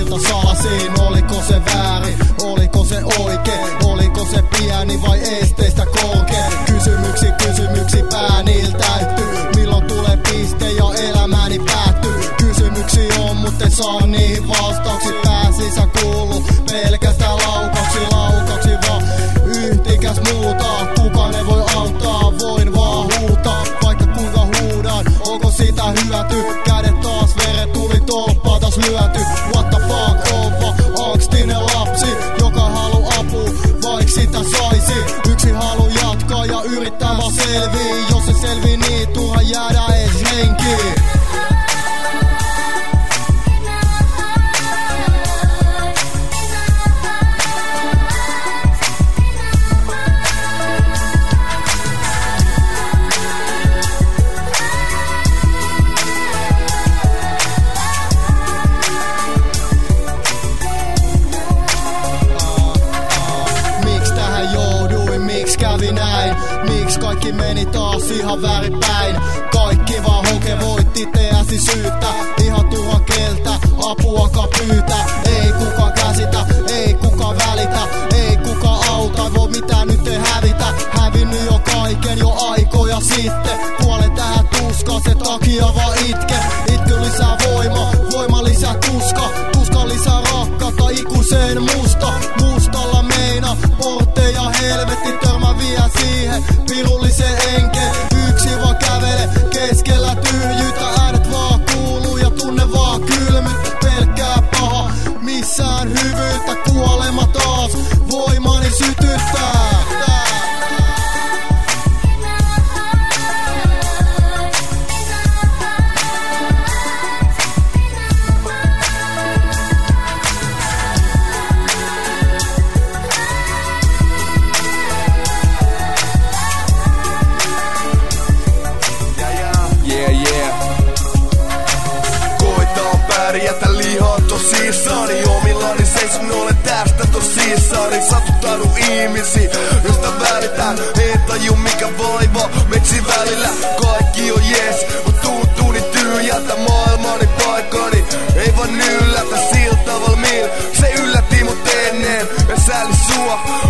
asioita salasiin. Oliko se väärin, oliko se oikein, oliko se pieni vai esteistä korkea? Kysymyksi pää täyttyy. Milloin tulee piste ja elämäni päättyy? Kysymyksiä on, mutta en saa niihin vastauksia. Pääsissä kuuluu pelkästään laukaksi vaan yhtikäs muuta. Kukaan ei voi auttaa, voin vaan huutaa. Vaikka kuinka huudan, onko sitä hyöty? Kädet taas veret tuli tolppaa taas lyöty. What the fuck, onpa angstinen lapsi, joka haluu apua, vaik sitä saisi. Yksi halu jatkaa ja yrittää vaan selvii. Jos se selvii niin, turha jäädä ees henkiin. Kävi näin, miksi kaikki meni taas ihan väärinpäin? Kaikki vaan voit itseäsi syyttää. Ihan turha keltä, apuakaan pyytää. Ei kukaan käsitä, ei kukaan välitä, ei kukaan auta, ei voi mitään nyt ei hävitä. Hävinnyt jo kaiken jo aikoja sitten. Kuolen tähän tuskaan, sen takia vaan itke. Itky lisää voima lisää tuska lisää rakkautta ikuiseen mustalla meina. Portteja helvetti törmä vie siihen pirulliseen enkeen. Yksi vaan kävele keskellä tyhjyyttä. Äänet vaan kuuluu ja tunne vaan kylmyyttä. Pelkkää paha, missään hyvyyttä. Kuolema taas, voimani sytyttää. Pärjätä lihaa tosissani, omillani seison, olen tästä tosissani. Satuttaudu ihmisiin, josta välitän. En taju mikä vaiva metsin välillä. Kaikki on jees, mut tuntuu niin tyhjältä. Maailmani paikkani ei vaan yllätä sillä tavalla mil se yllätti mut ennen. En sääli sua,